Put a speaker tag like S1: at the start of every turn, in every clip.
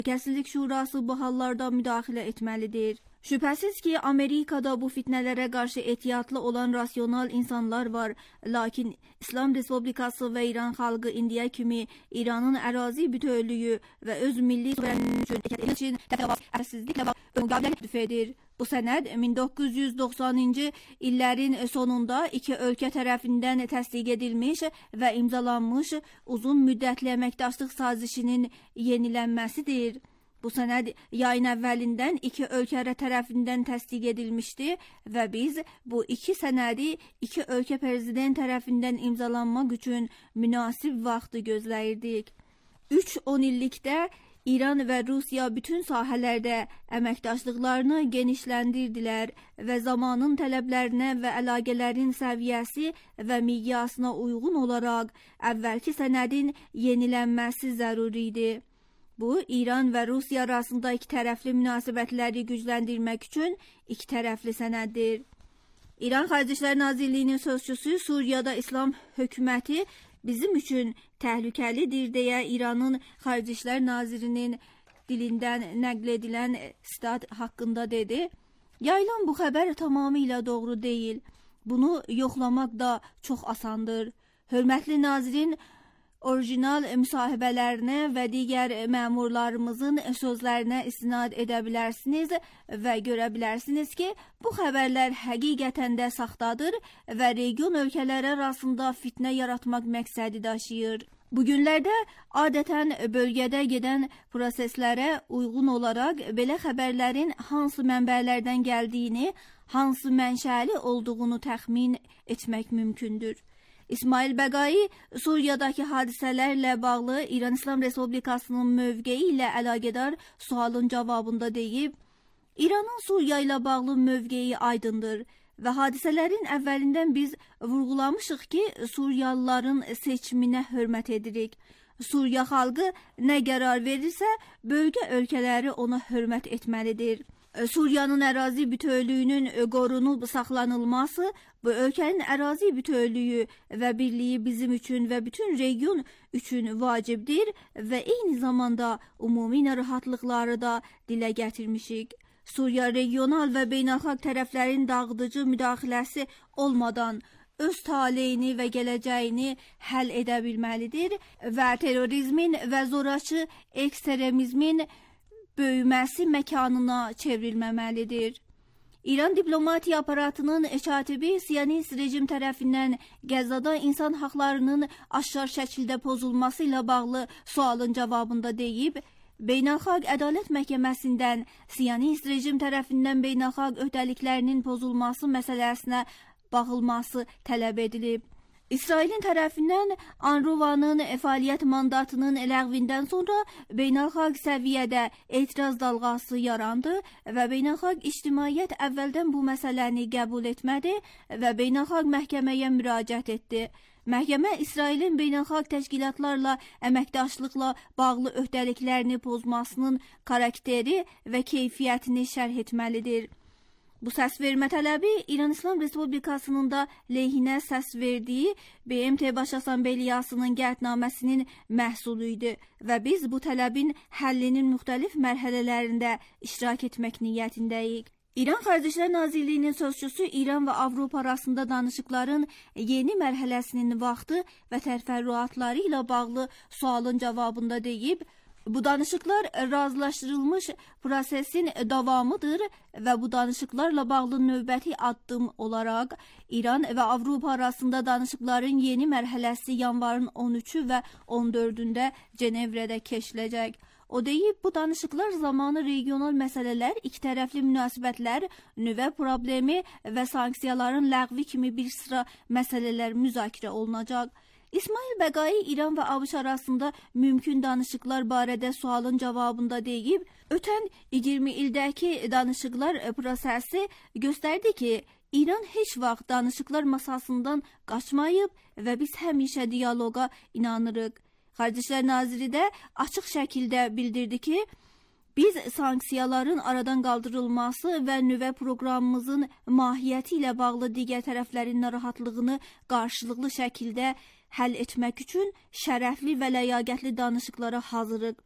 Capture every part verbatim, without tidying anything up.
S1: Təhlükəsizlik Şurası bu hallarda müdaxilə etməlidir. Şübhəsiz ki, Amerikada bu fitnələrə qarşı ehtiyatlı olan rasional insanlar var. Lakin İslam Respublikası və İran xalqı indiyə kimi İranın ərazi bütövlüyü və öz milli suverenliyi üçün təfəvvüsizliklə müqavilə edir. Bu sənəd min doqquz yüz doxsanıncı illərin sonunda iki ölkə tərəfindən təsdiq edilmiş və imzalanmış uzun müddətli əməkdaşlıq sazişinin yenilənməsidir. Bu sənəd yayın əvvəlindən iki ölkə tərəfindən təsdiq edilmişdi və biz bu iki sənədi iki ölkə prezident tərəfindən imzalanmaq üçün münasib vaxtı gözləyirdik. üç on illikdə İran və Rusiya bütün sahələrdə əməkdaşlıqlarını genişləndirdilər və zamanın tələblərinə və əlaqələrin səviyyəsi və miqyasına uyğun olaraq əvvəlki sənədin yenilənməsi zəruridir. Bu, İran və Rusiya arasında iki tərəfli münasibətləri gücləndirmək üçün iki tərəfli sənəddir. İran Xarici İşlər Nazirliyinin sözçüsü Suriyada İslam hökuməti bizim üçün təhlükəlidir deyə İranın Xarici İşlər Nazirinin dilindən nəql edilən stat haqqında dedi. Yayılan bu xəbər tamamilə doğru deyil. Bunu yoxlamaq da çox asandır. Hörmətli nazirin orijinal müsahibələrinə və digər məmurlarımızın sözlərinə istinad edə bilərsiniz və görə bilərsiniz ki, bu xəbərlər həqiqətən də saxtadır və region ölkələri arasında fitnə yaratmaq məqsədi daşıyır. Bugünlərdə adətən bölgədə gedən proseslərə uyğun olaraq belə xəbərlərin hansı mənbələrdən gəldiyini, hansı mənşəli olduğunu təxmin etmək mümkündür. İsmail Bəqai Suriyadakı hadisələrlə bağlı İran İslam Respublikasının mövqeyi ilə əlaqədar sualın cavabında deyib, İranın Suriya ilə bağlı mövqeyi aydındır və hadisələrin əvvəlindən biz vurğulamışıq ki, Suriyalıların seçiminə hörmət edirik. Suriya xalqı nə qərar verirsə, bölgə ölkələri ona hörmət etməlidir. Suriyanın ərazi bütövlüyünün qorunub saxlanılması, bu ölkənin ərazi bütövlüyü və birliyi bizim üçün və bütün region üçün vacibdir və eyni zamanda ümumi rahatlıqları da dilə gətirmişik. Suriya regional və beynəlxalq tərəflərin dağıdıcı müdaxiləsi olmadan öz taleyini və gələcəyini həll edə bilməlidir və terrorizmin və zorakı ekstremizmin böyüməsi məkanına çevrilməməlidir. İran diplomatiya aparatının katibi Siyonist rejim tərəfindən Qəzzada insan haqlarının aşkar şəkildə pozulması ilə bağlı sualın cavabında deyib, Beynəlxalq Ədalət Məhkəməsindən Siyonist rejim tərəfindən beynəlxalq öhdəliklərinin pozulması məsələsinə baxılması tələb edilib. İsrailin tərəfindən Anruvanın fəaliyyət mandatının ləğvindən sonra beynəlxalq səviyyədə etiraz dalğası yarandı və beynəlxalq ictimaiyyət əvvəldən bu məsələni qəbul etmədi və beynəlxalq məhkəməyə müraciət etdi. Məhkəmə İsrailin beynəlxalq təşkilatlarla əməkdaşlıqla bağlı öhdəliklərini pozmasının xarakteri və keyfiyyətini şərh etməlidir. Bu səsvermə tələbi İran İslam Respublikasının da lehinə səs verdiyi B M T Baş Assambleyasının qətnaməsinin məhsulu idi və biz bu tələbin həllinin müxtəlif mərhələlərində iştirak etmək niyyətindəyik. İran Xarici İşlər Nazirliyinin sözçüsü İran və Avropa arasında danışıqların yeni mərhələsinin vaxtı və təfərrüatları ilə bağlı sualın cavabında deyib, bu danışıqlar razılaşdırılmış prosesin davamıdır və bu danışıqlarla bağlı növbəti addım olaraq İran və Avropa arasında danışıqların yeni mərhələsi yanvarın on üçü və on dördündə Cenevrədə keçiriləcək. O deyib, bu danışıqlar zamanı regional məsələlər, ikitərəfli münasibətlər, nüvə problemi və sanksiyaların ləğvi kimi bir sıra məsələlər müzakirə olunacaq. İsmail Bəqai İran və ABŞ arasında mümkün danışıqlar barədə sualın cavabında deyib, ötən iyirmi ildəki danışıqlar prosesi göstərdi ki, İran heç vaxt danışıqlar masasından qaçmayıb və biz həmişə diyaloqa inanırıq. Xarici İşlər Naziri də açıq şəkildə bildirdi ki, biz sanksiyaların aradan qaldırılması və nüvə proqramımızın mahiyyəti ilə bağlı digər tərəflərin narahatlığını qarşılıqlı şəkildə həll etmək üçün şərəfli və ləyaqətli danışıqlara hazırıq.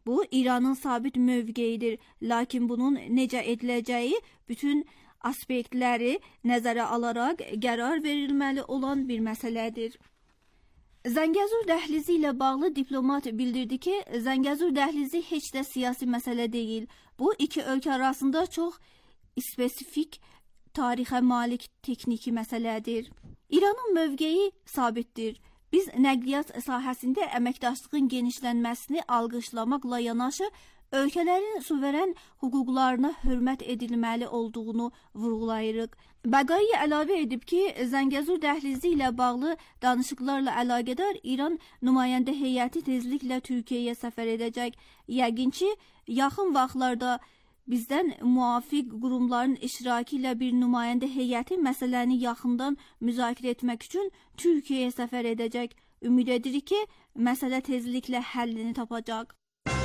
S1: Bu İranın sabit mövqeyidir. Lakin bunun necə ediləcəyi bütün aspektləri nəzərə alaraq qərar verilməli olan bir məsələdir. Zəngəzur dəhlizi ilə bağlı diplomat bildirdi ki, Zəngəzur dəhlizi heç də siyasi məsələ deyil. Bu iki ölkə arasında çox spesifik tarixə malik texniki məsələdir. İranın mövqeyi sabitdir. Biz nəqliyyat sahəsində əməkdaşlığın genişlənməsini alqışlamaqla yanaşı, ölkələrin suveren hüquqlarına hörmət edilməli olduğunu vurğulayırıq. Bəqai əlavə edib ki, Zəngəzur dəhlizi ilə bağlı danışıqlarla əlaqədar İran nümayəndə heyəti tezliklə Türkiyəyə səfər edəcək. Yəqin ki, yaxın vaxtlarda bizdən müvafiq qurumların iştirakı ilə bir nümayəndə heyəti məsələni yaxından müzakirə etmək üçün Türkiyəyə səfər edəcək. Ümid edirik ki, məsələ tezliklə həllini tapacaq.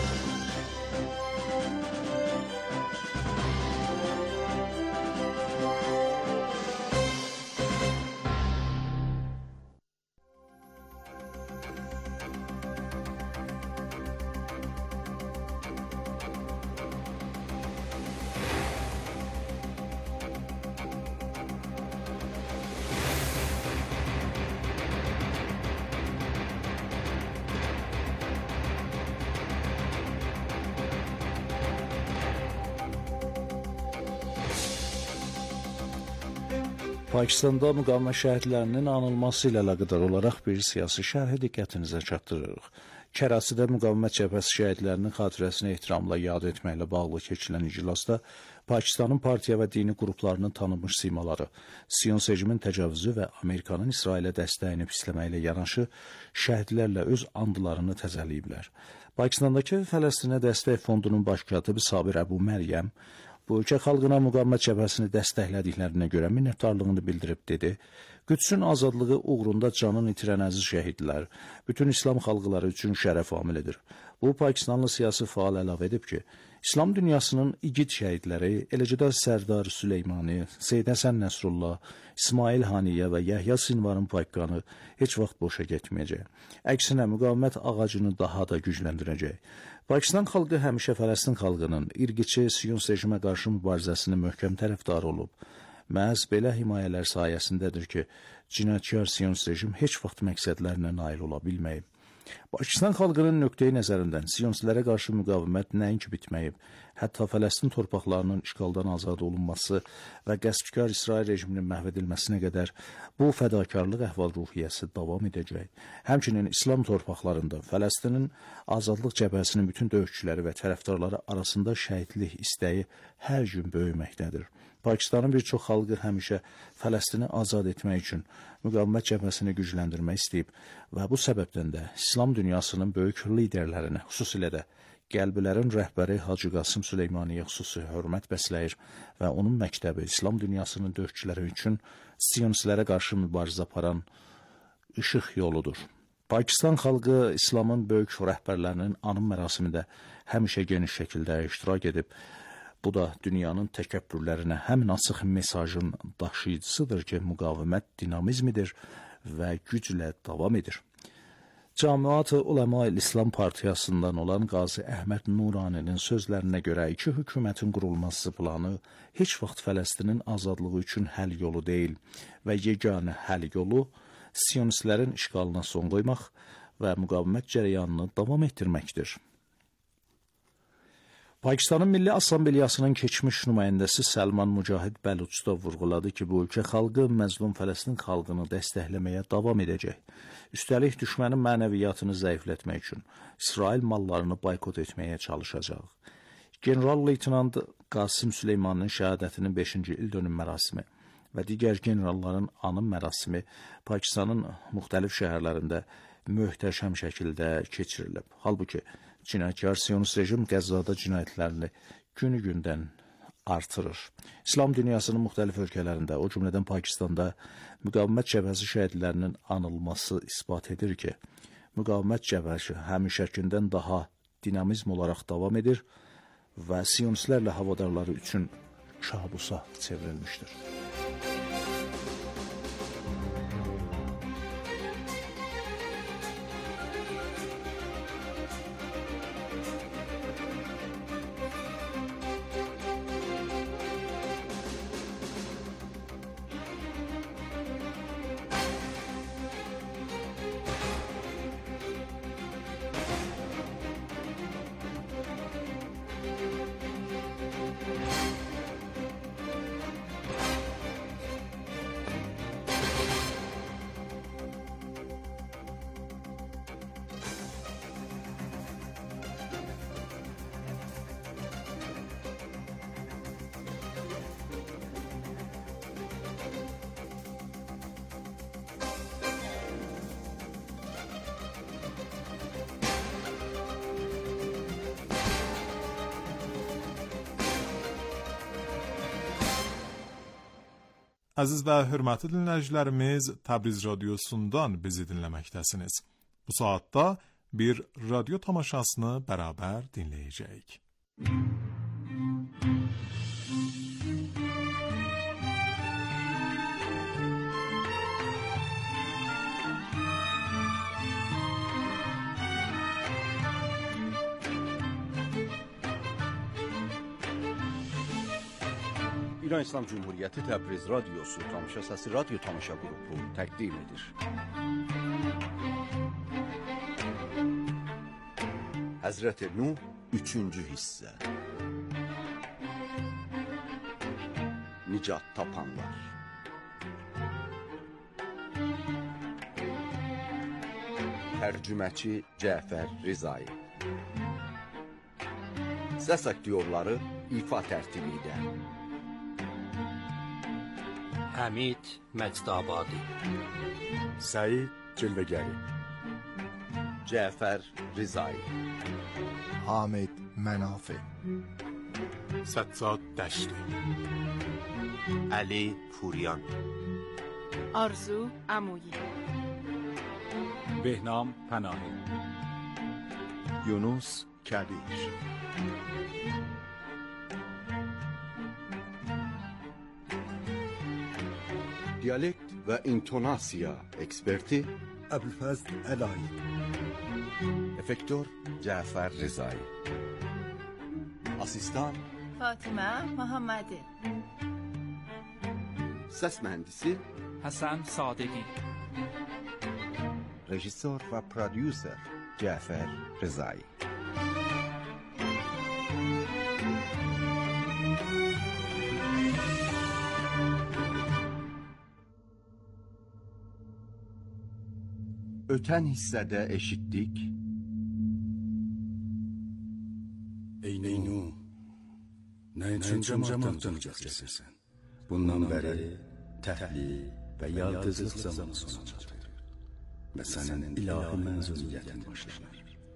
S2: Pakistanda müqavimət şəhidlərinin anılması ilə əlaqədar olaraq bir siyasi şərhi diqqətinizə çatdırırıq. Kərasidə müqavimət cəbhəsi şəhidlərinin xatirəsini ehtiramla yad etməklə bağlı keçirilən iclasda Pakistanın partiya və dini qruplarının tanınmış simaları, Siyonist rejimin təcavüzü və Amerikanın İsrailə dəstəyini pisləməklə yanaşı şəhidlərlə öz andlarını təzəliyiblər. Pakistandakı Fələstinə dəstək fondunun baş katibi Sabir Əbu Məryəm bu ölkə xalqına müqavimət cəbhəsini dəstəklədiklərinə görə minnətdarlığını bildirib dedi. Qüdsün azadlığı uğrunda canını itirən əziz şəhidlər bütün İslam xalqları üçün şərəf amilidir. Bu Pakistanlı siyasi faal əlavə edib ki, İslam dünyasının igid şəhidləri, eləcə də Sərdar Süleymani, Seyyid Həsən Nəsrullah, İsmail Haniyə və Yəhya Sinvarın payqanı heç vaxt boşa getməyəcək. Əksinə müqavimət ağacını daha da gücləndirəcək. Pakistan xalqı həmişə Fələstin xalqının irqiçi Siyonist rejimə qarşı mübarizəsinin möhkəm tərəfdarı olub. Məhz belə himayələr sayəsindədir ki, cinayətkar Siyonist rejim heç vaxt məqsədlərinə nail ola bilməyib. Pakistan xalqının nöqteyi nəzərindən Siyonistlərə qarşı müqavimət nəinki bitməyib, hətta Fələstin torpaqlarının işğaldan azad olunması və qəsbkar İsrail rejiminin məhv edilməsinə qədər bu fədakarlıq əhval-ruhiyyəsi davam edəcək. Həmçinin İslam torpaqlarında Fələstinin azadlıq cəbhəsinin bütün döyüşçüləri və tərəfdarları arasında şəhidlik istəyi hər gün böyüməkdədir. Pakistanın bir çox xalqı həmişə Fələstini azad etmək üçün müqavimət cəbhəsini gücləndirmək istəyib və bu səbəbdən də İslam dünyasının böyük liderlərinə, xüsusilə də Qəlbilərin rəhbəri Hacı Qasım Süleymaniyə xüsusi hörmət bəsləyir və onun məktəbi İslam dünyasının döyüşçüləri üçün Siyonistlərə qarşı mübarizə aparan işıq yoludur. Pakistan xalqı İslamın böyük rəhbərlərinin anım mərasimində həmişə geniş şəkildə iştirak edib. Bu da dünyanın təkəbbürlərinə həmin açıq mesajın daşıyıcısıdır ki, müqavimət dinamizmidir və güclə davam edir. Cəmiət-i Uləma-i İslam partiyasından olan Qazi Əhməd Nuraninin sözlərinə görə iki hökumətin qurulması planı heç vaxt Fələstinin azadlığı üçün həll yolu deyil və yeganə həll yolu Siyonistlərin işğalına son qoymaq və müqavimət cərəyanını davam etdirməkdir. Pakistanın Milli Assambleyasının keçmiş nümayəndəsi Səlman Mücahid Bəluçda vurğuladı ki, bu ölkə xalqı məzlum Fələstin xalqını dəstəkləməyə davam edəcək. Üstəlik, düşmənin mənəviyyatını zəiflətmək üçün İsrail mallarını boykot etməyə çalışacaq. General-leytenant Qasım Süleymanın şəhadətinin beşinci il dönüm mərasimi və digər generalların anım mərasimi Pakistanın müxtəlif şəhərlərində möhtəşəm şəkildə keçirilib. Halbuki, cinayətkar Siyonist rejim Qəzzada cinayətlərini günü-gündən artırır. İslam dünyasının müxtəlif ölkələrində, o cümlədən Pakistanda müqavimət cəbhəsi şəhidlərinin anılması isbat edir ki, müqavimət cəbhəsi həmişəkindən daha dinamizm olaraq davam edir və Siyonistlərlə havadarları üçün kabusa çevrilmişdir.
S3: Əziz və hörmətli dinləyicilərimiz, Təbriz radiosundan bizi dinləməkdəsiniz. Bu saatda bir radyo tamaşasını bərabər dinləyəcəyik.
S4: İran İslam Cumhuriyyəti Təbriz Radiosu Tamaşa Səsi Radyo Tamaşa Qrupu təqdim edir. Həzrət-i Nuh üçüncü hissə. Nicat tapanlar. Tərcüməçi Cəfər Rizai. Səs aktyorları ifa tərtibi ilə
S5: حمید مجدآبادی،
S4: سعید جلوه‌گری، جعفر رضایی،
S6: حامد منافع،
S3: سجاد دشتی،
S7: علی پوریان،
S8: آرزو عمویی،
S9: بهنام پناهی،
S6: یونس کبیر.
S4: Diyalekt və intonasiya eksperti
S6: Əbülfəzl Əlayi,
S4: efektör Cəfər Rizai, asistan
S8: فاطمه محمدی،
S4: səs mühəndisi
S9: حسن صادقی،
S4: rejissor və prodüser Cəfər Rizai. Ötən hissədə eşitdik.
S10: Ey Nuh, nə üçün cəmaatdan cəsəsən? Bundan bəri təhlil və yalqızlıq zamanı sona çatır və sənin ilahi mənzuriyyətin başlanır.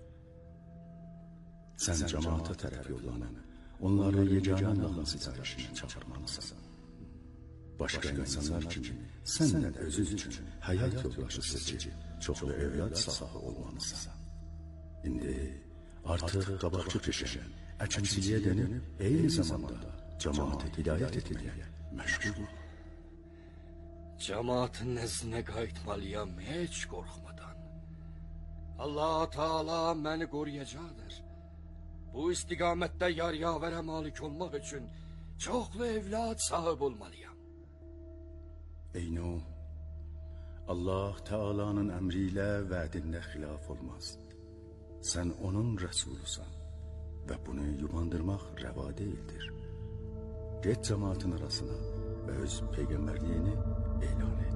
S10: Sən cəmaata tərəf yollanıb, onları yeganə Allahın sifarişinə çağırmalısan. Başqa insanlar kimi sən də özün üçün həyat yoldaşı seçib, çoxlu övlad sahibi olmalısan. İndi artıq qabaqçı peşən, əkinçiliyə dönüb, eyni zamanda cəmaatı hidayət etməyə məşğul ol.
S5: Cəmaatın nəzdinə qayıtmalıyam heç qorxmadan. Allah Taala məni qoruyacaqdır. Bu istiqamətdə yar-yavərə malik olmaq üçün çoxlu evlad sahib olmalıyam.
S10: Ey Nuh, Allah Teala'nın əmri ilə vədində xilaf olmaz. Sən onun rəsulusan və bunu yubandırmaq rəva deyildir. Get cəmaatın arasına və öz peyğəmbərliyini elan et.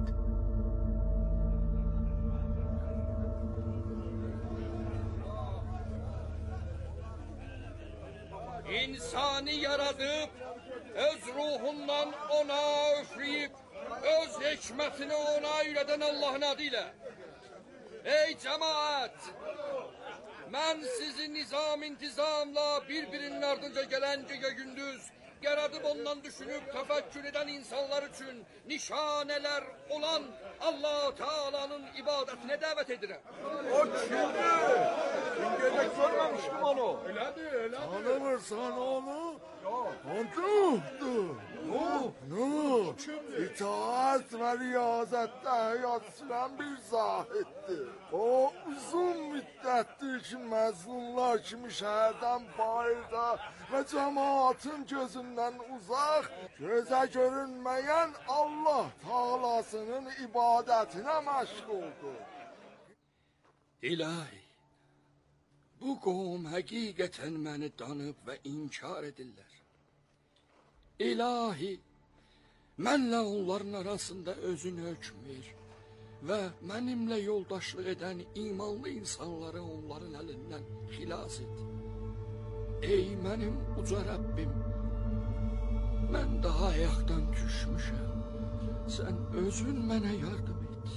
S5: İnsanı yaradıb, öz ruhundan ona üfləyib, öz hikmətini ona öyrədən Allahın adıyla. Ey cəmaət! Mən sizi nizam-intizamla bir-birinin ardınca gələn gecə gündüz yaradıb ondan düşünüb təfəkkür edən insanlar üçün nişanələr olan Allah Teala'nın ibadətinə dəvət edirəm.
S11: O kimdir? Dün gecə görməmişdim onu. Elədir, elədir. Tanımırsan onu? Yok. O Nuh'dur. Nuh. Nuh. İtaat ve riyazette hayat süren bir zahittir. O uzun müddettir ki məzlumlar kimi şəhərdən bayırda ve cemaatın gözünden uzak, göze görünmeyen Allah Taala'sının ibadetine məşğuldur.
S5: İlahi, bu qovum həqiqətən məni danıb və inkar edirlər. İlahi, mənlə onların arasında özün hökm ver və mənimlə yoldaşlıq edən imanlı insanları onların əlindən xilas et. Ey mənim uca Rəbbim, mən daha ayaqdan düşmüşəm, sən özün mənə yardım et.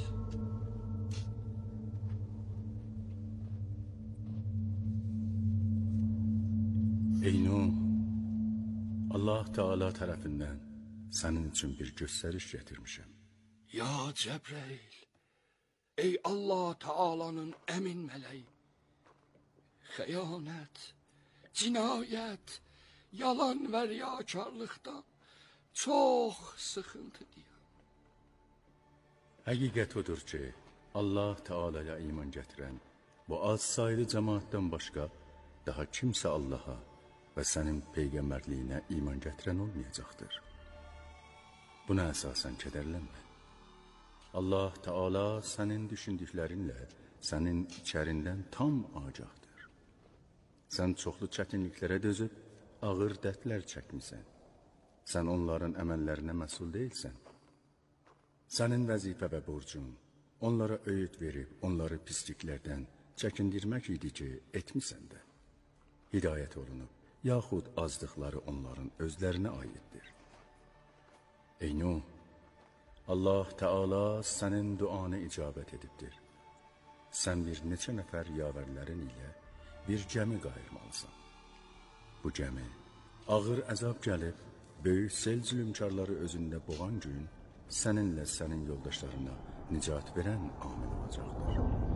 S10: Ey Nuh, Allah Teala tərəfindən sənin üçün bir göstəriş gətirmişəm.
S5: Ya Cəbrəil, ey Allah Taalanın əmin mələyi, xəyanət, cinayət, yalan və riyakarlıqdan çox sıxıntıdayım.
S10: Həqiqət odur ki, Allah Teala'ya iman gətirən bu az sayılı cəmaatdan başqa daha kimsə Allaha və sənin peyğəmbərliyinə iman gətirən olmayacaqdır. Buna əsasən kədərlənmə. Allah Teala sənin düşündüklərinlə sənin içərindən tam agahdır. Sən çoxlu çətinliklərə dözüb ağır dərdlər çəkmisən. Sən onların əməllərinə məsul deyilsən. Sənin vəzifə və borcun onlara öyüd verib onları pisliklərdən çəkindirmək idi ki, etmisən də. Hidayət olunub, yaxud azdıqları onların özlərinə aiddir. Ey Nuh, Allah Teala sənin duanı icabət edibdir. Sən bir neçə nəfər yavərlərin ilə bir gəmi qayırmalısan. Bu gəmi ağır əzab gəlib, böyük sel zülümkarları özündə boğan gün səninlə sənin yoldaşlarına nicat verən amil olacaqdır.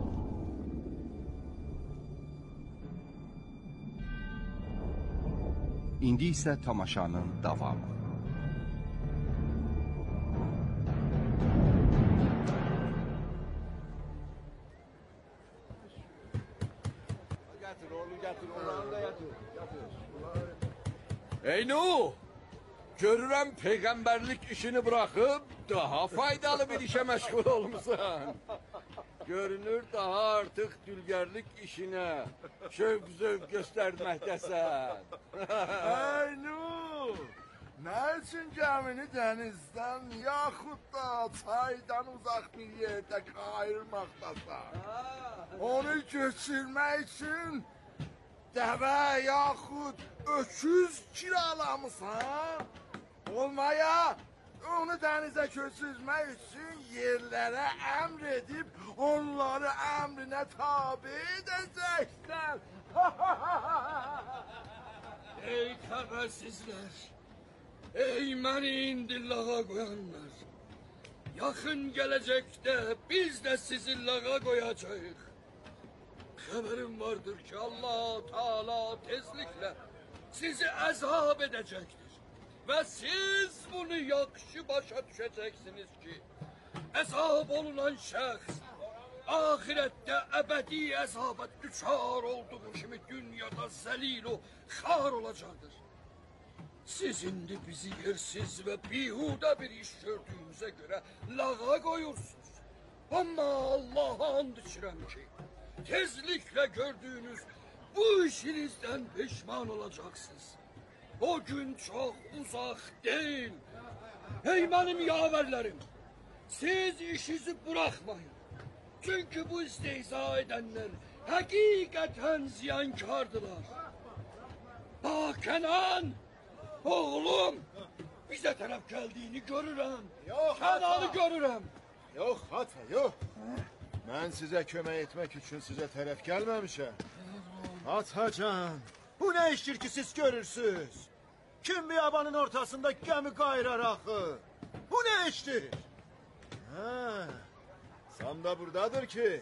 S4: İndi isə tamaşanın davamı.
S11: Gətir, oğlu gətir, onları da gətir.
S5: Ey Nuh! Görürəm peyğəmbərlik işini bırakıp daha faydalı bir işe məşğul olmuşsan. Görünür daha artık dülgərlik işine şövq-zövq göstərməkdəsən.
S11: Ey Nuh! Nə üçün gəmini dənizdən yaxud da çaydan uzaq bir yerdə qayırmaqdasan? Onu götürmək üçün dəvə yaxud öküz kiralamısan? Olmaya onu dənizə köçürmək üçün yerlərə əmr edib onları əmrinə tabi edəcəksən.
S5: Ey xəbərsizlər! Ey məni indi lağa qoyanlar! Yaxın gələcəkdə biz də sizi lağa qoyacağıq. Xəbərim vardır ki, Allah Teala tezliklə sizi əzab edəcəkdir. Və siz bunu yaxşı başa düşəcəksiniz ki, əzab olunan şəxs ahirətdə əbədi əzaba düçar olduğu kimi dünyada zəlil o xar olacaqdır. Siz indi bizi yersiz və bihuda bir iş gördüyünüzə görə lağa qoyursunuz. Amma Allah'a and içirəm ki, tezliklə gördüyünüz bu işinizdən peşman olacaqsınız. O gün çox uzaq deyil. Ey mənim yavərlərim, siz işinizi bırakmayın. Çünkü bu istehza edenler hakikaten ziyankardırlar. Bak Kenan, oğlum, bize taraf geldiğini görürüm.
S11: Yok,
S5: Kenan'ı görürüm.
S11: Yox, ata, yox. Mən sizə kömək etmək üçün sizə tərəf gəlməmişəm. Atacan, bu nə işdir ki siz görürsünüz? Kim biyabanın ortasında gəmi qayırar axı? Bu nə işdir? Ha, Sam da buradadır ki.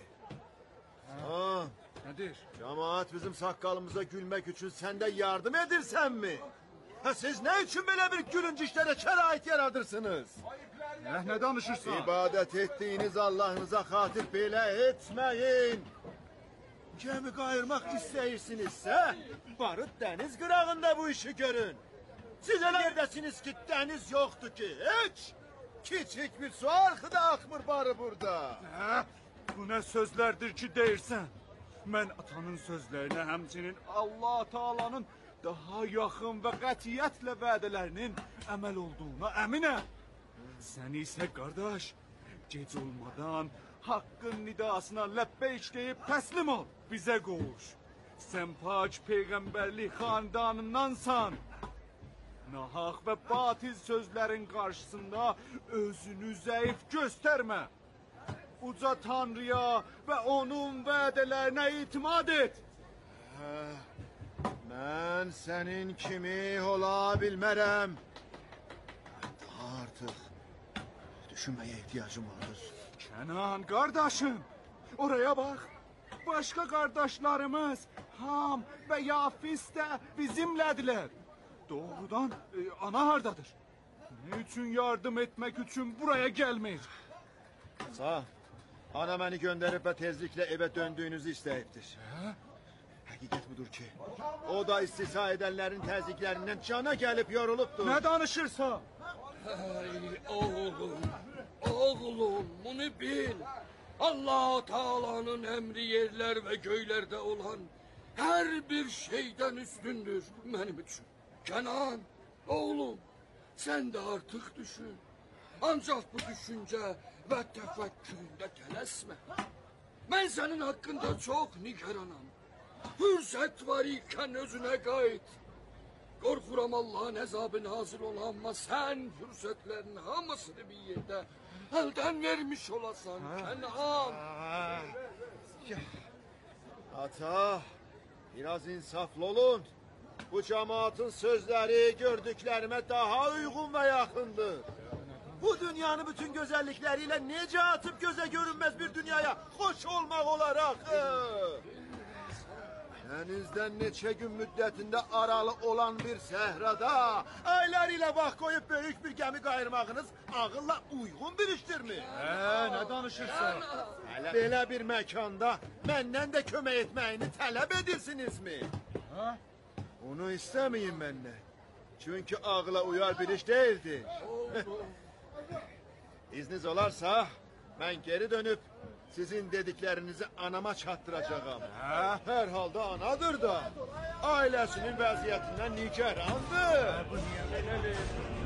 S11: Sam.
S7: Nedir?
S11: Cemaat bizim saqqalımıza gülmək üçün sən də yardım edirsən-mi? Ha, siz nə üçün belə bir gülünc işlərə şərait yaradırsınız?
S7: Nə, nə danışırsan?
S11: İbadət etdiyiniz Allahınıza xatir belə etməyin. Gəmi qayırmaq istəyirsinizsə, barıt dəniz qırağında bu işi görün. Siz elə yerdəsiniz ki, dəniz yoxdur ki, heç. Kiçik bir su arxı da axmır barı burada.
S7: Hə? Bu nə sözlərdir ki, deyirsən? Mən atanın sözlərinə, həmçinin Allah Taala'nın daha yaxın və qətiyyətlə vədələrinin əməl olduğuna əminəm. Sən isə qardaş, gec olmadan haqqın nidasına ləbbeyk deyib təslim ol, bizə qovuş. Sən paç peyğəmbərlik xandanındansan. Nahaq və batil sözlərin qarşısında özünü zəif göstərmə. Uca Tanrıya və onun vədələrinə itimad et.
S11: Hə, mən sənin kimi ola bilmərəm. Artık düşünmeye ihtiyacım vardır.
S7: Kenan kardeşim, oraya bak. Başka kardeşlerimiz Ham ve Yafis de bizimlediler. Doğrudan e, ana hardadır. Ne için yardım etmek için buraya gelmeyir?
S11: Sağ. Ana beni gönderip ve tezlikle eve döndüğünüzü isteyiptir. Hakikat budur ki o da istisa edenlerin teziklerinden cana gelip yoruluptur.
S7: Ne danışırsa?
S5: Hey oğlum, oğlum bunu bil. Allah Teala'nın emri yerler ve göylerde olan her bir şeyden üstündür benim için. Kenan, oğlum sen de artık düşün. Ancak bu düşünce ve tefekküründe telesme. Ben senin hakkında çok nigaranam. Fırsat var iken özüne gayet. Korkuram Allah'ın hesabı nazil olan ama sen fırsatların hamısını bir yerde elden vermiş olasan Kenan.
S11: Ata, biraz insaflı olun. Bu cemaatin sözleri gördüklerime daha uygun ve yakındır. Bu dünyanın bütün güzellikleriyle nece atıp göze görünmez bir dünyaya hoş olmak olarak. Denizden neçe gün müddetinde aralı olan bir sehrada aylar ile bak koyup büyük bir gemi kayırmağınız ağılla uygun bir iştir mi?
S7: Ee, ne danışırsa?
S11: Hele böyle bir mekanda benden de kömək etməyini talep edirsiniz mi?
S7: Ha?
S11: Onu istemeyin benden. Çünkü ağla uyar bir iş değildir. İzniniz olarsa ben geri dönüp sizin dediklerinizi anama çattıracağım. Ha? Herhalde anadır da ailesinin vaziyetinden nigarandır.
S7: Ha, bu niye böyle?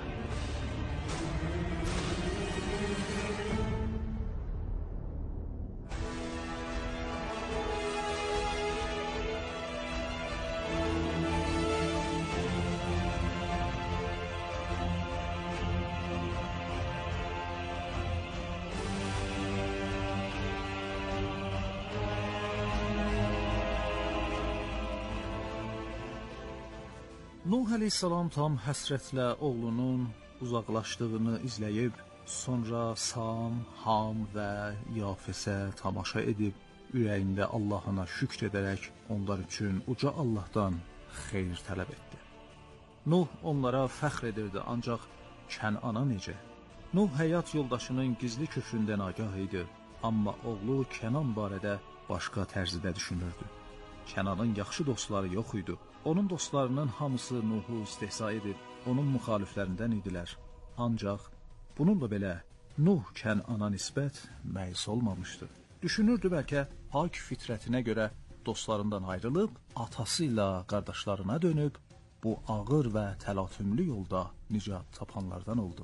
S2: Nuh əleyhissalam tam həsrətlə oğlunun uzaqlaşdığını izləyib, sonra Sam, Ham və Yafesə tamaşa edib, ürəyində Allahına şükr edərək onlar üçün uca Allahdan xeyir tələb etdi. Nuh onlara fəxr edirdi, ancaq Kənana necə? Nuh həyat yoldaşının gizli küfründən agah idi, amma oğlu Kənan barədə başqa tərzidə düşünürdü. Kənanın yaxşı dostları yox idi. Onun dostlarının hamısı Nuhu istehza edib, onun müxaliflərindən idilər. Ancaq bununla belə Nuh Kənana nisbət məyus olmamışdı. Düşünürdü bəlkə pak fitrətinə görə dostlarından ayrılıb, atası ilə qardaşlarına dönüb, bu ağır və təlatümlü yolda nicat tapanlardan oldu.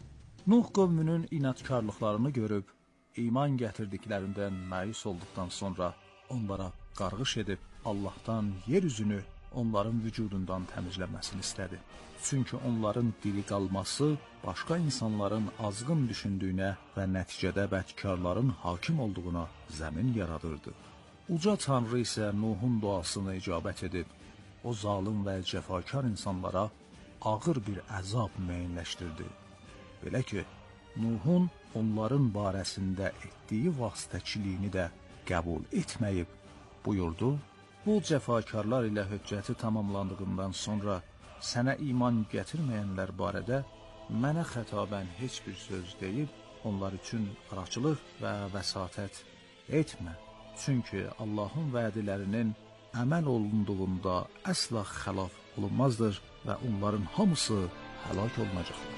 S2: Nuh qövmünün inatkarlıqlarını görüb, iman gətirdiklərindən məyus olduqdan sonra onlara qarğış edib Allahdan yer üzünü onların vücudundan təmizlənməsini istədi. Çünki onların diri qalması başqa insanların azğın düşündüyünə və nəticədə bədkarların hakim olduğuna zəmin yaradırdı. Uca Tanrı isə Nuhun duasını icabət edib, o zalım və cəfakar insanlara ağır bir əzab müəyyənləşdirdi. Belə ki, Nuhun onların barəsində etdiyi vasitəçiliyini də qəbul etməyib, buyurdu, bu cəfakarlar ilə hüccəti tamamlandığından sonra sənə iman gətirməyənlər barədə mənə xətabən heç bir söz deyib, onlar üçün araçılıq və vəsatət etmə. Çünki Allahın vədlərinin əməl olunduğunda əsla xilaf olunmazdır və onların hamısı həlak olunacaqlar.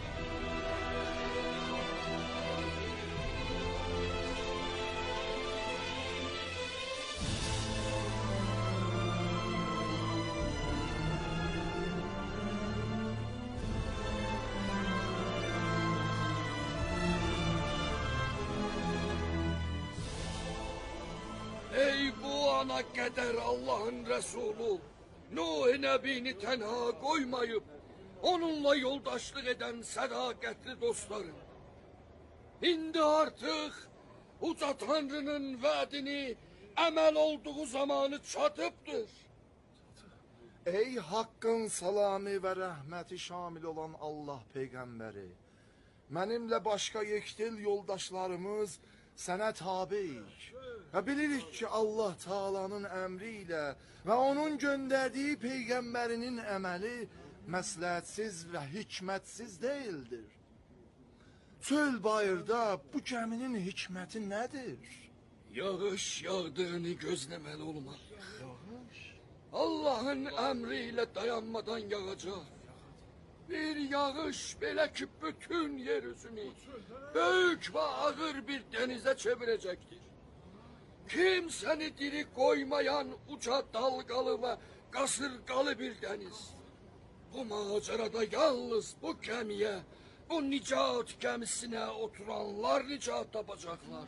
S5: Kadar Allah'ın Resulü Nuh Nəbini tenha koymayıp onunla yoldaşlık eden sadakatli dostlarım. İndi artık Uca Tanrı'nın vaadini emel olduğu zamanı çatıptır.
S11: Ey haqqın salamı və rəhməti şamil olan Allah Peyğəmbəri, mənimlə başqa yekdil yoldaşlarımız sənə tabeyik və bilirik ki, Allah Taalanın əmri ilə və onun göndərdiyi Peyğəmbərinin əməli məsləhətsiz və hikmətsiz deyildir. Çöl bayırda bu gəminin hikməti nədir?
S5: Yağış yağdığını gözləməli olmalıyıq. Allahın əmri ilə dayanmadan yağacaq. Bir yağış belə ki, bütün yeryüzünü böyük və ağır bir dənizə çevirəcəkdir. Kimsəni diri qoymayan uca dalgalı və qasırgalı bir dəniz. Bu macerada yalnız bu gəmiyə, bu nicat gəmisinə oturanlar nicat tapacaqlar.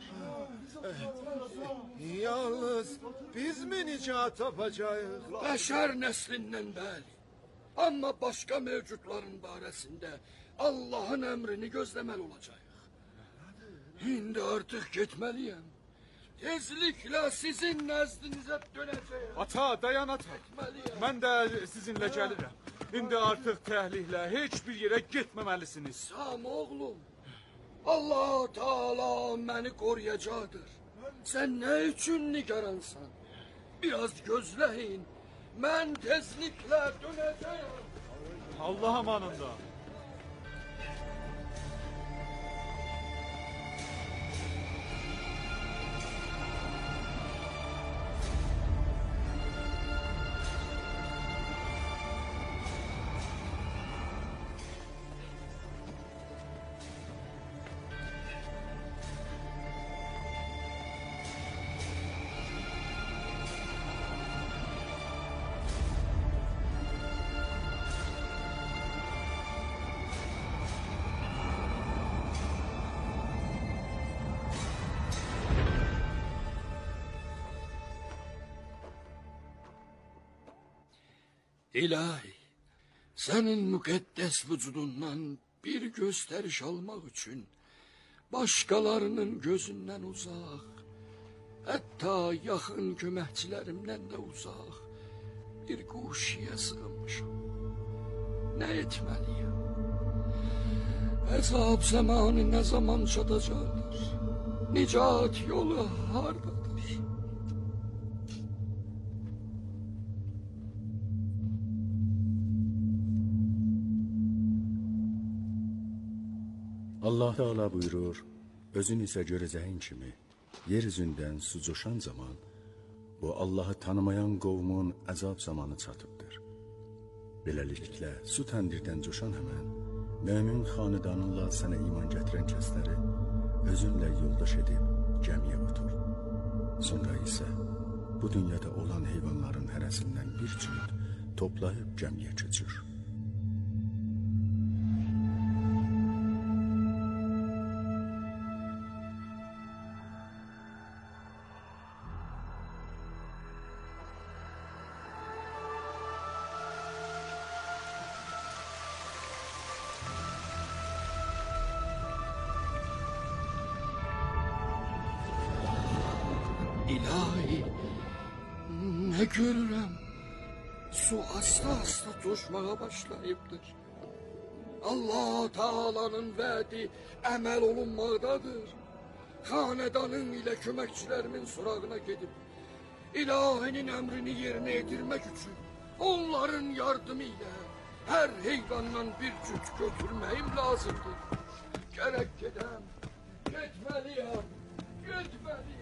S11: Yalnız biz mi nicat tapacağıq?
S5: Bəşər nəslindən bəli. Amma başqa mövcudların barəsində Allahın əmrini gözləməli olacağıq. İndi artıq getməliyəm. Tezliklə sizin nəzdinizə dönəcəyəm.
S7: Ata, dayan ata. Mən də sizinlə gəlirəm. İndi artıq təhliklə heç bir yerə getməməlisiniz.
S5: Sam oğlum, Allah Taala məni qoruyacaqdır. Sən nə üçün nigaransan? Biraz gözləyin. Mən tezliklə dönəcəyəm.
S7: Allah amanında.
S5: İlahi, sənin müqəddəs vücudundan bir göstəriş almaq üçün başqalarının gözündən uzaq, hətta yaxın köməkçilərimdən də uzaq bir quşiyə sığınmışam. Nə etməliyəm? Əzab zamanı nə zaman çatacaqdır? Nicat yolu hardadır?
S10: Allah Teala buyurur, özün isə görəcəyin kimi, yer üzündən su coşan zaman, bu Allahı tanımayan qovmun əzab zamanı çatıbdır. Beləliklə, su təndirdən coşan həmən, mömin xanədanınla sənə iman gətirən kəsləri özünlə yoldaş edib gəmiyə otur. Sonra isə bu dünyada olan heyvanların hərəsindən bir cüt toplayıb gəmiyə köçür.
S5: İlahi, nə görürəm? Su asla-asla coşmağa başlayıbdır. Allah Taala'nın vədi əməl olunmaqdadır. Xanədanın ilə köməkçilərimin sorağına gedib, İlahinin əmrini yerinə yetirmək üçün onların yardımı ilə hər heyvandan bir cüt götürməyim lazımdır. Gərək gedəm, getməliyəm, getməliyəm.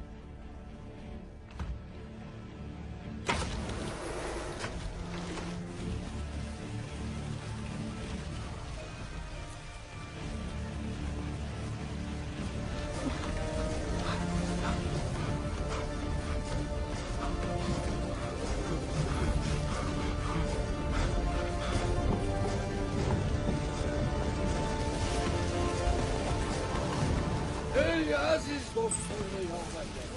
S5: Ey aziz dostlar ve yaverler,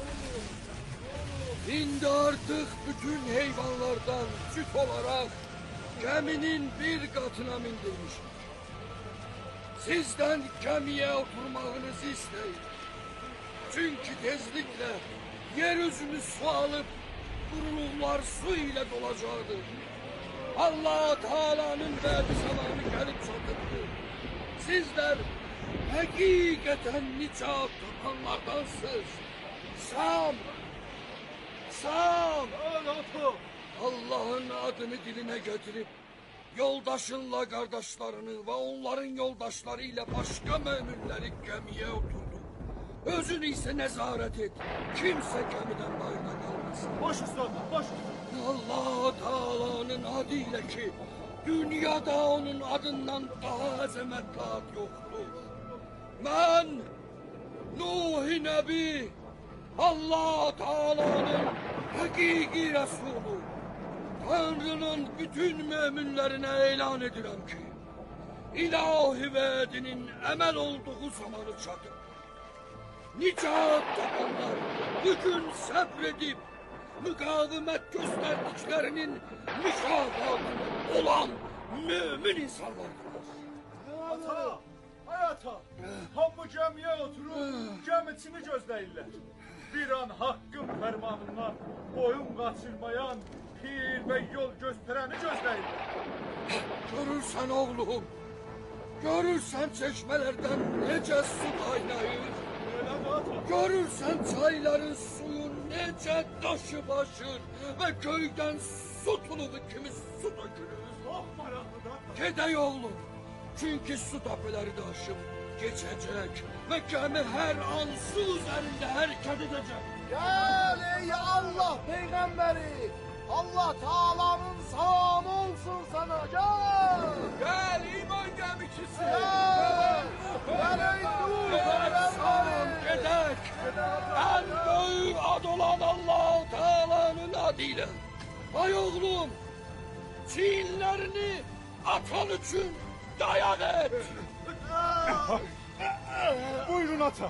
S5: İndi artık bütün heyvanlardan süt olarak geminin bir katına mindirmişim. Sizden gemiye oturmağınızı isteyin. Çünkü tezlikle yeryüzünü su alıp kuruluklar su ile dolacaktır. Allah Teala'nın verdi zamanı gelip çatırdı. Sizler hakikaten nicat tapanlardansınız. Sam! Sam! Allah'ın adını diline getirip yoldaşınla kardeşlerini ve onların yoldaşlarıyla başka müminleri gemiye oturdu. Özünü ise nezaret et. Kimse gemiden bayına kalmasın.
S7: Baş üstad, baş üstad.
S5: Allah Teala'nın adıyla ki dünyada onun adından daha azametli ad yoktur. Ben Nuh Nebi Allah Teala'nın hakiki Resulü Tanrı'nın bütün müminlerine elan edirəm ki ilahi vaadinin emel olduğu zamanı çatır. Nicat tapanlar bugün sabredip mukavemet gösterdiklerinin mükafatı olan mümin insanlardır.
S7: Ata, ay ata, hamı gemiye oturup gemisini gözləyirlər. Bir an hakkın fermanından boyun kaçırmayan pir ve yol göstereni gözləyirlər.
S5: Görürsen oğlum, görürsen çeşmelerden nece su kaynayır. Görürsen çayların suyu nece taşı başır ve köyden su tuluğu kimi su dökülür. Gedey oğlum, çünkü su tepeleri de aşıp geçecek ve gemi her an su üzerinde hareket edecek.
S11: Gel ey Allah peygamberi, Allah Teala'nın selamı olsun sana, gel.
S5: Gel iman gemicisi.
S11: Gel. Gel ey Nuh peygamberi.
S5: Gedek. En büyük ad olan Allah Teala'nın adıyla. Ay oğlum, çiğinlerini atan için dayak et.
S7: Buyurun ata.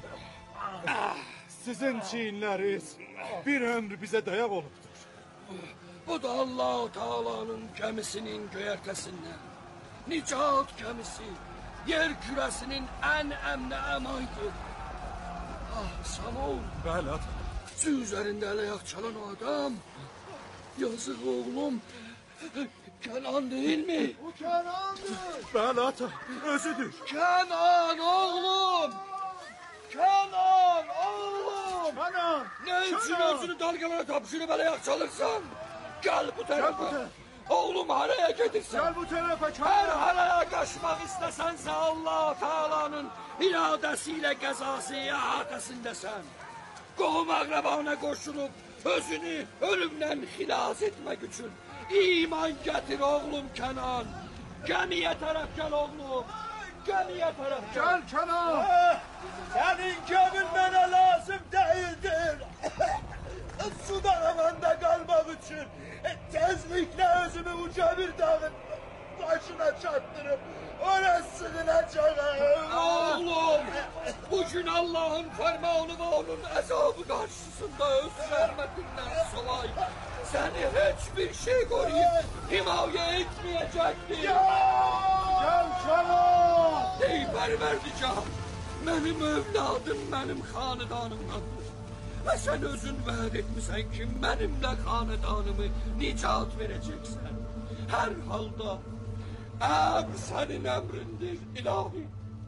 S7: Sizin çiğinleriniz bir ömrü bize dayak olupdur.
S5: Bu da Allah Teala'nın gemisinin göyertesinden. Nicat gemisi, yer küresinin en emni emaydır. Ah Samol.
S7: Bəli ata.
S5: Su üzerinde el ayak çalan o adam. Yazık oğlum. Kenan değil mi?
S11: Bu Kenan'dır.
S7: Bəli ata, özüdür.
S5: Kenan oğlum. Kenan oğlum.
S7: Kenan.
S5: Ne için
S7: Kenan.
S5: özünü dalgalara tapşırıp el ayak çalırsan? Gel bu tarafa.
S7: Gel bu tarafa.
S5: Oğlum haraya getirsen.
S7: Gel bu tarafa Kenan.
S5: Her haraya kaçmak istesense Allah Teala'nın iradesiyle kazası ihadesindesin. Qohum akrabana koşulup özünü ölümden hilas etmek için iman getir oğlum Kenan. Gemiye taraf gel oğlum. Gemiye taraf gel.
S7: Gel Kenan.
S11: Senin gemin bana lazım değildir. Suda havanda kalmak için tezlikle özümü uca bir dağın başına çarptırıp oraya sığınacağım.
S5: Oğlum, bugün Allah'ın fermanı ve onun azabı karşısında öz rahmetinden solay seni hiçbir şey koruyup himaye etmeyecektir.
S7: Gel Kenan.
S5: Ey perverdigar, benim evladım benim hanedanımdandır. Ve sen özün vaat etmişsen ki benimle hanedanımı nicat vereceksen. Her halde em senin emrindir ilahi.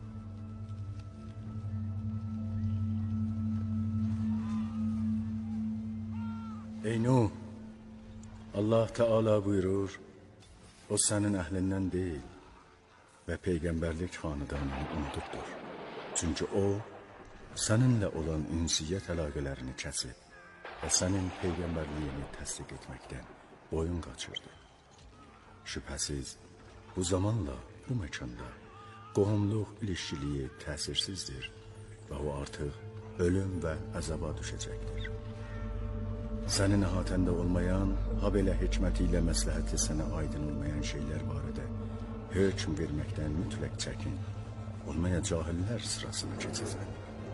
S10: Ey Nuh, Allah Teala buyurur, o senin ehlinden değil ve peygamberlik hanedanını unutupdur. Çünkü o, seninle olan ünsiyet əlaqələrini kəsib və sənin peyğəmbərliyini təsdiq etməkdən boyun qaçırdı. Şübhəsiz, bu zamanla bu məkanda qohumluq ilişkiliyi təsirsizdir və o artıq ölüm və əzaba düşəcəkdir. Sənin əhatəndə olmayan, ha belə hikməti ilə məsləhəti sənə aydın olmayan şeylər barədə hökm verməkdən mütləq çəkin, olmaya cahillər sırasına keçəsən.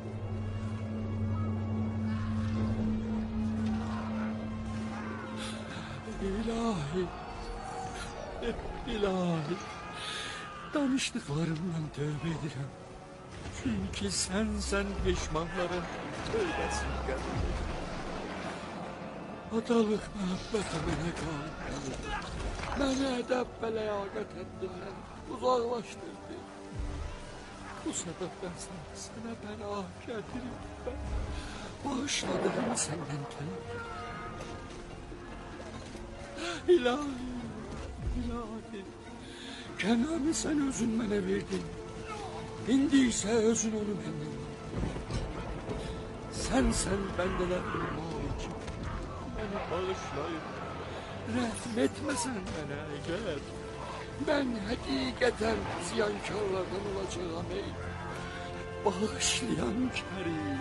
S5: İlahi, ilahi, danıştıklarımdan tövbe edirəm. Çünkü sen sen pişmanların tövbesini qəbul edir. Atalık muhabbetine kalır. Məni ədəb və ləyaqət həddindən uzaqlaşdırdı. Bu səbəbdən sən sənə pənah gətirib və bağışladığımı səndən tələb edirəm. İlahi, ilahi, Kənanı sən özün mənə verdin. İndi isə özün onu məndən verdin. Sən sən bəndələrin maliki. Məni bağışlayın. Rəhm etməsən mənə əgər. Mən həqiqətən ziyankarlardan olacağım ey. Bağışlayan Kərim.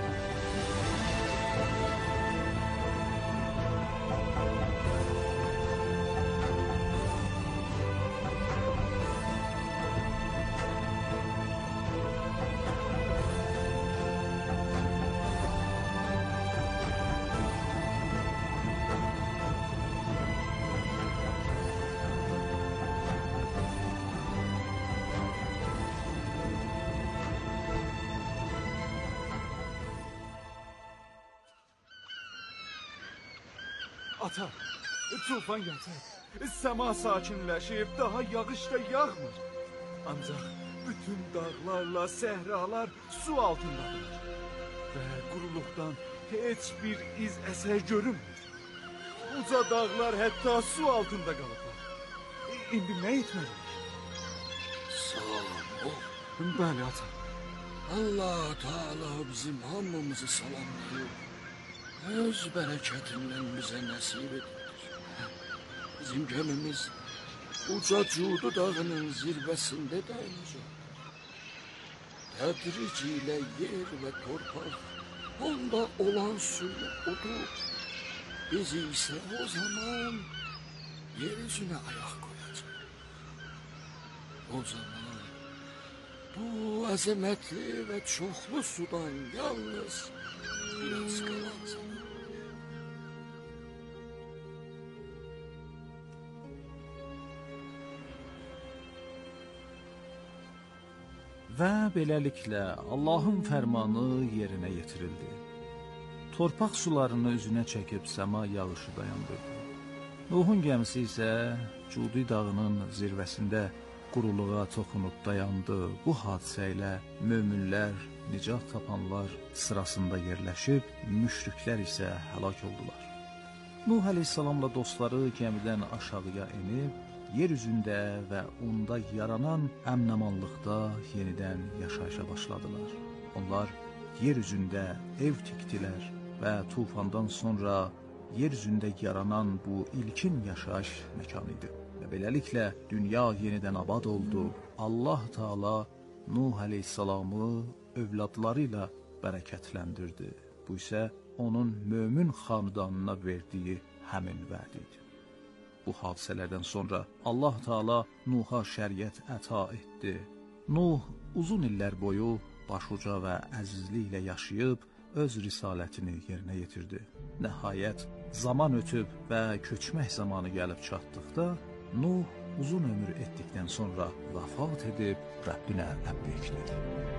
S7: Ata, tufan yatır. Səma sakinləşib, daha yağış da yağmır. Ancaq bütün dağlarla səhralar su altındadır. Və quruluqdan heç bir iz əsər görünmür. Uca dağlar hətta su altında qalıblar. İndi nə etməliyik?
S5: Salam ol.
S7: Bəli, ata.
S5: Allah Teala bizim hamımızı salamlayır. Öz bərəkətindən bizə nəsib edir. Bizim gəmimiz uca Cudu dağının zirvəsində dayanacaq. Tədrici ilə yer və torpaq, onda olan suyu udur. Biz isə o zaman yer üzünə ayaq qoyacaq. O zaman bu əzəmətli və çoxlu sudan yalnız biraz qalacaq.
S2: Və beləliklə Allahın fərmanı yerinə yetirildi. Torpaq sularını üzünə çəkib səma yağışı dayandırdı. Nuhun gəmisi isə Cudi dağının zirvəsində quruluğa toxunub dayandı. Bu hadisə ilə möminlər, nicat tapanlar sırasında yerləşib, müşriklər isə həlak oldular. Nuh əleyhissalamla dostları gəmidən aşağıya enib, yer üzündə və onda yaranan əmnamanlıqda yenidən yaşayışa başladılar. Onlar yer üzündə ev tikdilər və tufandan sonra yer üzündə yaranan bu ilkin yaşayış məkanı idi. Və beləliklə dünya yenidən abad oldu. Allah Teala Nuh əleyhissalamı övladları ilə bərəkətləndirdi. Bu isə onun mömin xandanına verdiyi həmin vəd idi. Bu hadisələrdən sonra Allah Teala Nuh'a şəriət əta etdi. Nuh uzun illər boyu başuca və əzizliklə yaşayıb öz risalətini yerinə yetirdi. Nəhayət zaman ötüb və köçmək zamanı gəlib çatdıqda Nuh uzun ömür etdikdən sonra vəfat edib Rəbbinə əbd etdi.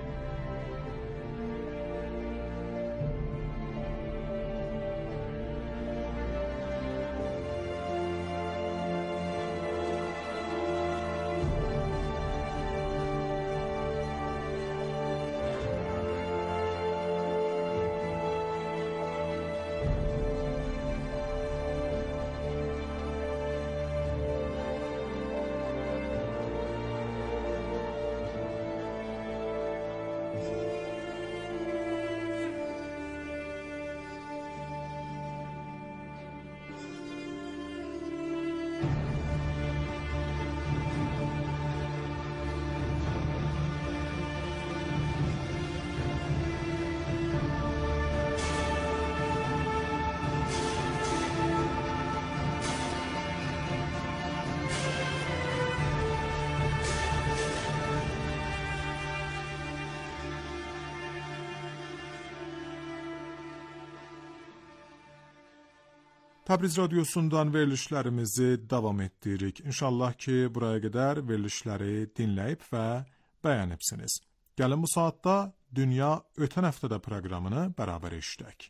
S3: Təbriz radiosundan verilişlərimizi davam etdiririk. İnşallah ki, buraya qədər verilişləri dinləyib və bəyənibsiniz. Gəlin bu saatda Dünya ötən həftədə proqramını bərabər eşidək.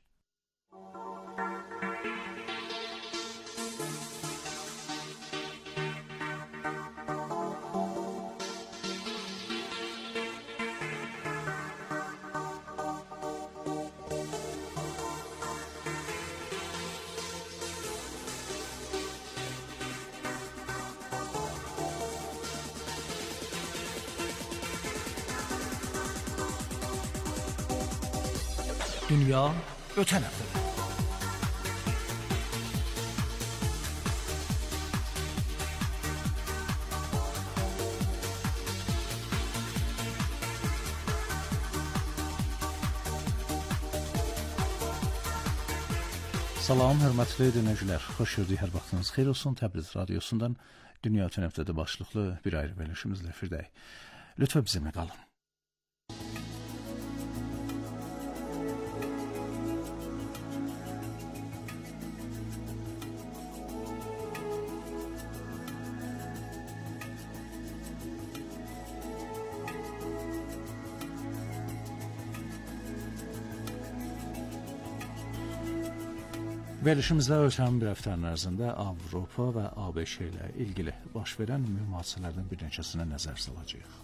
S2: Dünya ötən həftədə. Salam, hörmətli dinləyicilər. Xoş gördük, hər vaxtınız xeyir olsun. Təbriz radiosundan Dünya ötən həftədə başlıqlı bir ayrı verilişimizlə efirdəyik. Lütfən bizimlə qalın. Verilişimizdə ölçən bir həftənin ərzində Avropa və ABŞ ilə ilgili baş verən mühüm hadisələrdən bir neçəsinə nəzər salacağıq.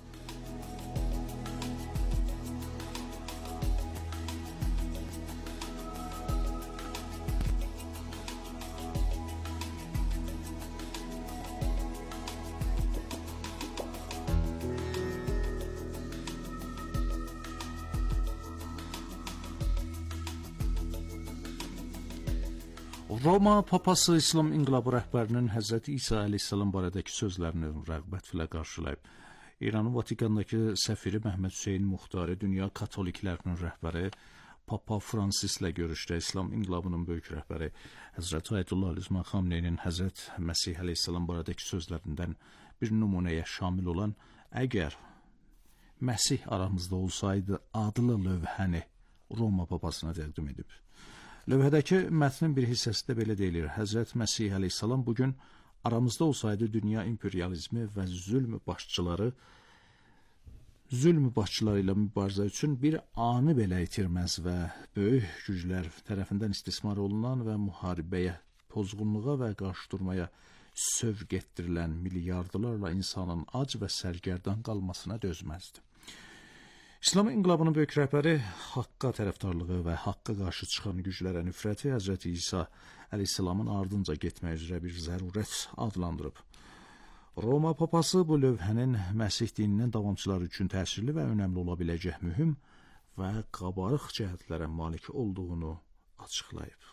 S2: Roma Papası İslam İnqilabı rəhbərinin Həzrəti İsa əleyhissalam barədəki sözlərini rəğbət ilə qarşılayıb. İranın Vatikandakı səfiri Məhəmməd Hüseyn Muxtarı dünya katoliklərinin rəhbəri Papa Fransislə görüşdə İslam İnqilabının böyük rəhbəri Həzrət Ayətullah Üzma Xamneynin Həzrət Məsih əleyhissalam barədəki sözlərindən bir nümunəyə şamil olan əgər Məsih aramızda olsaydı adlı lövhəni Roma Papasına təqdim edib. Lövhədəki mətnin bir hissəsi də belə deyilir. Həzrət Məsih əleyhissalam bugün aramızda olsaydı dünya imperializmi və zülm başçıları zülm başçıları ilə mübarizə üçün bir anı belə itirməz və böyük güclər tərəfindən istismar olunan və müharibəyə, pozğunluğa və qarşı durmaya sövq etdirilən milyardlarla insanın ac və sərgərdan qalmasına dözməzdi. İslam İnqilabının böyük rəhbəri haqqa tərəfdarlığı və haqqa qarşı çıxan güclərə nifrəti Həzrəti İsa əleyhissalamın ardınca getmək üzrə bir zərurət adlandırıb. Roma Papası bu lövhənin Məsih dininin davamçıları üçün təsirli və önəmli ola biləcək mühüm və qabarıq cəhətlərə malik olduğunu açıqlayıb.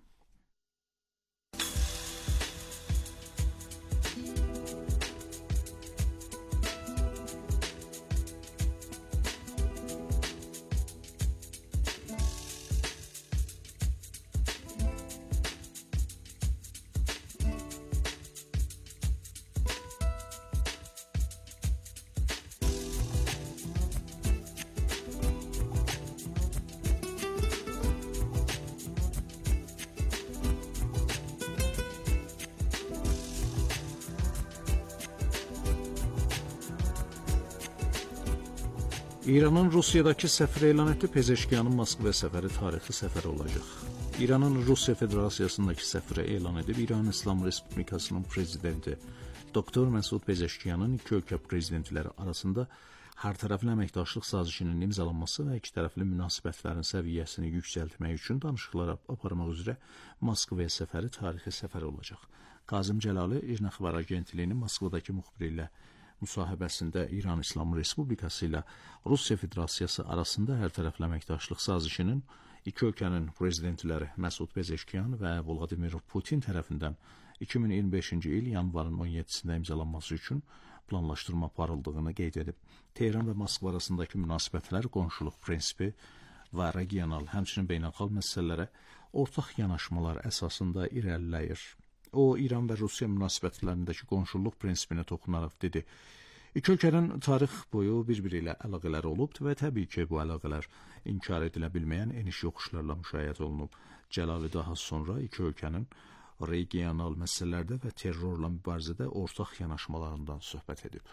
S2: İranın Rusiyadakı səfiri elan etdi, Pezeşkiyanın Moskva səfəri tarixi səfər olacaq. İranın Rusiya Federasiyasındakı səfiri elan edib, İran İslam Respublikasının prezidenti Doktor Məsud Pezeşkiyanın iki ölkə prezidentləri arasında hər tərəfli əməkdaşlıq sazişinin imzalanması və iki tərəfli münasibətlərin səviyyəsini yüksəltmək üçün danışıqlar aparmaq üzrə Moskvaya səfəri tarixi səfər olacaq. Kazım Cəlali İRNA xəbər agentliyinin Moskvadakı müxbiri ilə müsahibəsində İran İslam Respublikası ilə Rusiya Federasiyası arasında hər tərəfli əməkdaşlıq sazişinin iki ölkənin prezidentləri Məsud Pezeşkiyan və Vladimir Putin tərəfindən iki min iyirmi beşinci il yanvarın on yeddisində imzalanması üçün planlaşdırma aparıldığını qeyd edib. Tehran və Moskva arasındakı münasibətlər qonşuluq prinsipi və regional, həmçinin beynəlxalq məsələlərə ortaq yanaşmalar əsasında irəliləyir. O, İran və Rusiya münasibətlərindəki qonşuluq prinsipinə toxunaraq dedi. İki ölkənin tarix boyu bir-biri ilə əlaqələri olub və təbii ki, bu əlaqələr inkar edilə bilməyən eniş yoxuşlarla müşahidə olunub. Cəlali daha sonra iki ölkənin regional məsələlərdə və terrorla mübarizədə ortaq yanaşmalarından söhbət edib.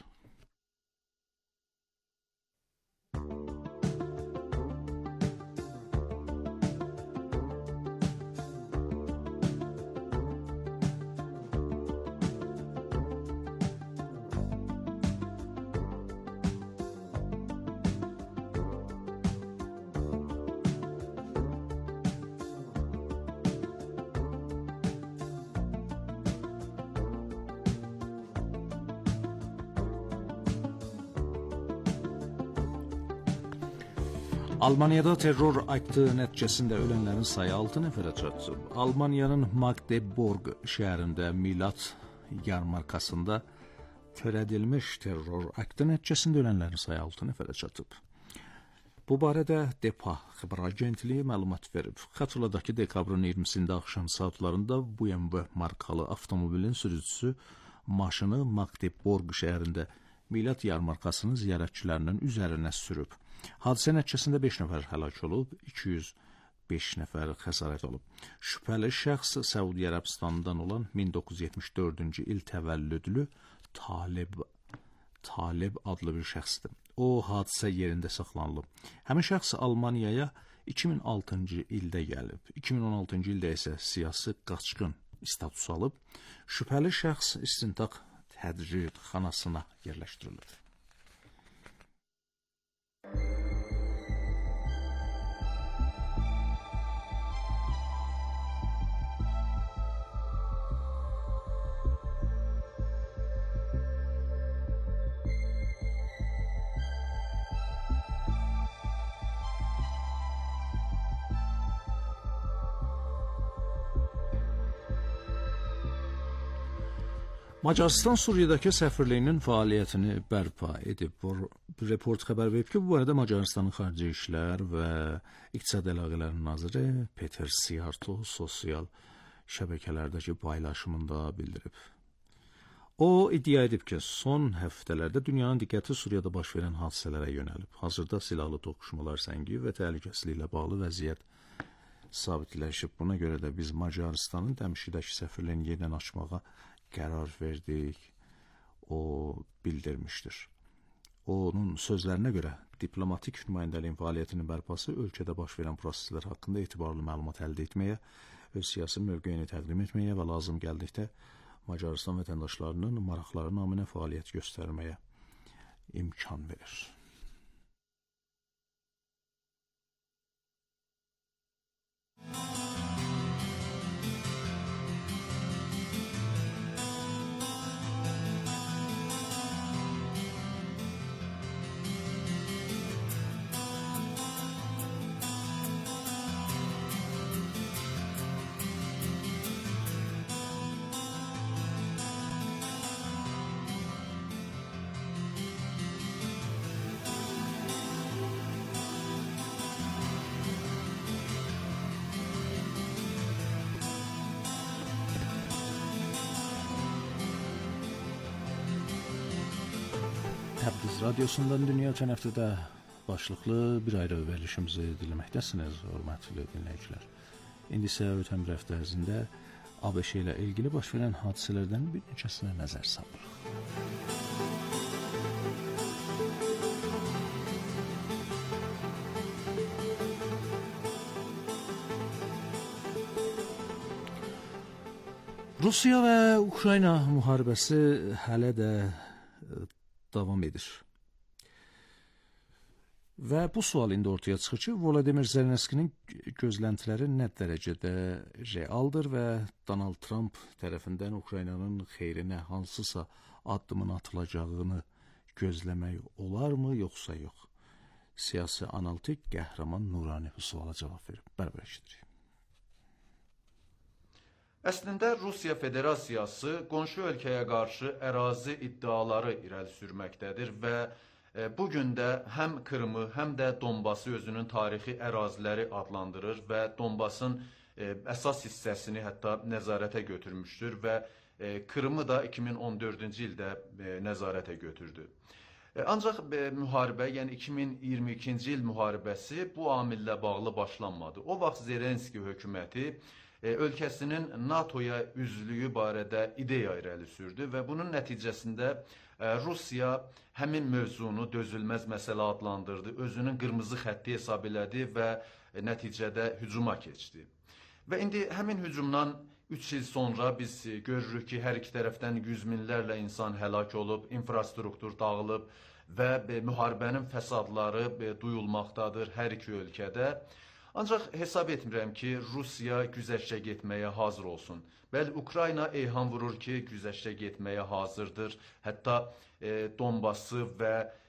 S2: Almaniyada terror aktı nəticəsində ölənlərin sayı altı nəfərə çatdı. Almaniyanın Magdeburg şəhərində Milad yarmarkasında törədilmiş terror aktı nəticəsində ölənlərin sayı altı nəfərə çatıb. Bu barədə Depa xəbər agentliyi məlumat verib. Xatırladaq ki, dekabrın iyirmisində axşam saatlarında B M W markalı avtomobilin sürücüsü maşını Magdeburg şəhərində Milad yarmarkasının ziyarətçilərinin üzərinə sürüb. Hadisə nəticəsində beş nəfər həlak olub, iki yüz beş nəfər xəsarət olub. Şübhəli şəxs Səudiyyə Ərəbistanından olan min doqquz yüz yetmiş dördüncü il təvəllüdlü Talib Talib adlı bir şəxsdir. O, hadisə yerində saxlanılıb. Həmin şəxs Almaniyaya iki min altıncı ildə gəlib. iki min on altıncı ildə isə siyasi qaçqın statusu alıb. Şübhəli şəxs istintaq tədqiqatxanasına yerləşdirilib. Macarıstan Suriyadakı səfirliyinin fəaliyyətini bərpa edib. Bu report xəbər verib ki, bu barədə Macarıstanın Xarici İşlər və İqtisadi Əlaqələrin naziri Peter Siarto sosial şəbəkələrdəki paylaşımında bildirib. O, iddia edib ki, son həftələrdə dünyanın diqqəti Suriyada baş verən hadisələrə yönəlib. Hazırda silahlı toqquşmalar səngi və təhlükəsizliklə bağlı vəziyyət sabitləşib. Buna görə də biz Macarıstanın Dəmişqdəki səfirliyini yenidən açmağa qərar verdik, o bildirmişdir. Onun sözlərinə görə diplomatik nümayəndəliyin fəaliyyətinin bərpası ölkədə baş verən proseslər haqqında etibarlı məlumat əldə etməyə, öz siyasi mövqeyini təqdim etməyə və lazım gəldikdə Macarıstan vətəndaşlarının maraqları naminə fəaliyyət göstərməyə imkan verir. Təbriz radiosundan dünya ötən həftədə başlıqlı bir ayrı verilişimizi dinləməkdəsiniz, hörmətli dinləyicilər. İndi isə ötən bir həftə ərzində ABŞ ilə ilgili baş verən hadisələrdən bir neçəsinə nəzər salırıq. Rusiya və Ukrayna müharibəsi hələ də davam edir. Və bu sual indi ortaya çıxır ki, Volodymyr Zelenskinin gözləntiləri nə dərəcədə realdır və Donald Trump tərəfindən Ukraynanın xeyrinə hansısa addımın atılacağını gözləmək olarmı, yoxsa yox? Siyasi analitik Qəhrəman Nurani bu suala cavab verib. Bərabər eşidirik.
S12: Əslində, Rusiya Federasiyası qonşu ölkəyə qarşı ərazi iddiaları irəli sürməkdədir və bugün də həm Krımı, həm də Donbası özünün tarixi əraziləri adlandırır və Donbasın əsas hissəsini hətta nəzarətə götürmüşdür və Krımı da iki min on dördüncü ildə nəzarətə götürdü. Ancaq müharibə, yəni iki min iyirmi ikinci il müharibəsi bu amillə bağlı başlanmadı. O vaxt Zelenski hökuməti ölkəsinin NATOya üzvlüyü barədə ideya irəli sürdü və bunun nəticəsində Rusiya həmin mövzunu dözülməz məsələ adlandırdı, özünün qırmızı xətti hesab elədi və nəticədə hücuma keçdi. Və indi həmin hücumdan üç il sonra biz görürük ki, hər iki tərəfdən yüz minlərlə insan həlak olub, infrastruktur dağılıb və müharibənin fəsadları duyulmaqdadır hər iki ölkədə. Ancaq hesab etmirəm ki, Rusiya güzəştə getməyə hazır olsun. Bəli, Ukrayna eyham vurur ki, güzəştə getməyə hazırdır. Hətta e, Donbası və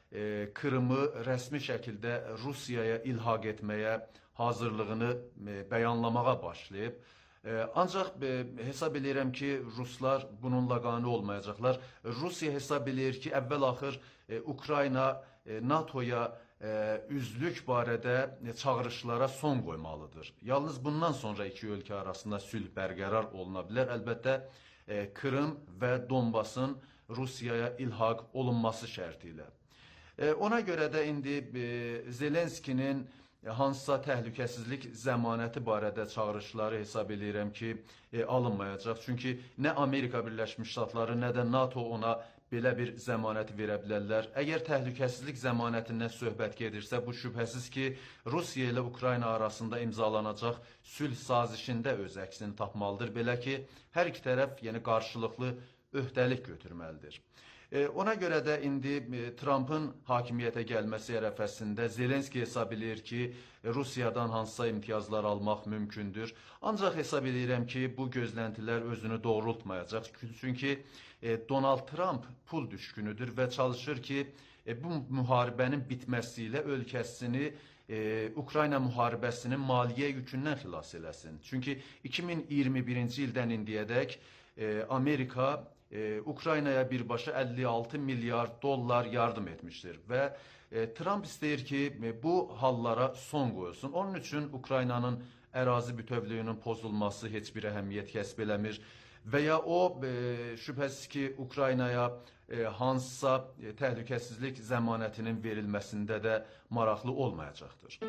S12: e, Krımı rəsmi şəkildə Rusiyaya ilhaq etməyə hazırlığını e, bəyanlamağa başlayıb. E, ancaq e, hesab edirəm ki, Ruslar bununla qane olmayacaqlar. Rusiya hesab edir ki, əvvəl-axır e, Ukrayna e, NATOya e, üzlük barədə e, çağırışlara son qoymalıdır. Yalnız bundan sonra iki ölkə arasında sülh bərqərar oluna bilər. Əlbəttə, e, Krım və Donbasın Rusiyaya ilhaq olunması şərti ilə. E, ona görə də indi e, Zelenskinin hansısa təhlükəsizlik zəmanəti barədə çağırışları hesab edirəm ki, e, alınmayacaq. Çünki nə Amerika Birləşmiş Ştatları, nə də NATO ona belə bir zəmanəti verə bilərlər. Əgər təhlükəsizlik zəmanətindən söhbət gedirsə, bu şübhəsiz ki, Rusiya ilə Ukrayna arasında imzalanacaq sülh sazişində öz əksini tapmalıdır. Belə ki, hər iki tərəf yəni qarşılıqlı öhdəlik götürməlidir. E, ona görə də indi e, Trump'ın hakimiyyətə gəlməsi ərəfəsində Zelenski hesab edir ki, Rusiyadan hansısa imtiyazlar almaq mümkündür. Ancaq hesab edirəm ki, bu gözləntilər özünü doğrultmayacaq. Çünki e, Donald Trump pul düşkünüdür və çalışır ki, e, bu müharibənin bitməsi ilə ölkəsini e, Ukrayna müharibəsinin maliyyə yükündən xilas eləsin. Çünki iki min iyirmi birinci ildən indiyədək e, Amerika Ee, Ukraynaya birbaşa əlli altı milyar dollar yardım etmişdir və e, Trump istəyir ki, e, bu hallara son qoyulsun. Onun üçün Ukraynanın ərazi bütövlüyünün pozulması heç bir əhəmiyyət kəsb eləmir və ya o e, şübhəsiz ki, Ukraynaya e, hansısa e, təhlükəsizlik zəmanətinin verilməsində də maraqlı olmayacaqdır.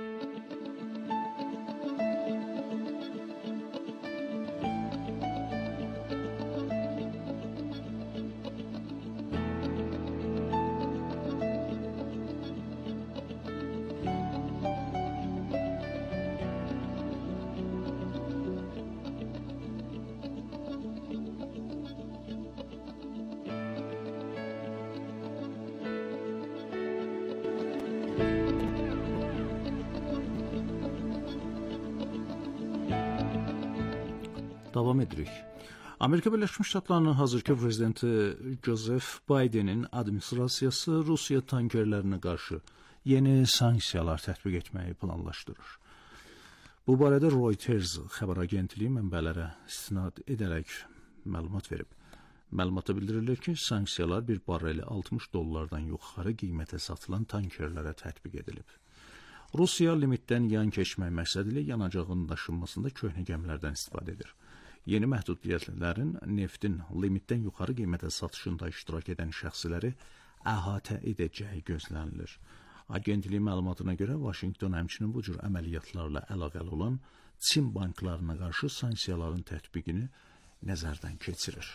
S2: Davam edirik. Amerika Birləşmiş Ştatlarının hazırki prezidenti Joseph Bidenin administrasiyası Rusiya tankerlərinə qarşı yeni sanksiyalar tətbiq etməyi planlaşdırır. Bu barədə Reuters xəbər agentliyi mənbələrə istinad edərək məlumat verib. Məlumatda bildirilir ki, sanksiyalar bir barreli altmış dollardan yuxarı qiymətə satılan tankerlərə tətbiq edilib. Rusiya limitdən yan keçmək məqsədilə yanacağın daşınmasında köhnə gəmilərdən istifadə edir. Yeni məhdudiyyətlərin neftin limitdən yuxarı qiymətə satışında iştirak edən şəxsləri əhatə edəcəyi gözlənilir. Agentliyin məlumatına görə Vaşinqton həmçinin bu cür əməliyyatlarla əlaqəli olan Çin banklarına qarşı sanksiyaların tətbiqini nəzərdən keçirir.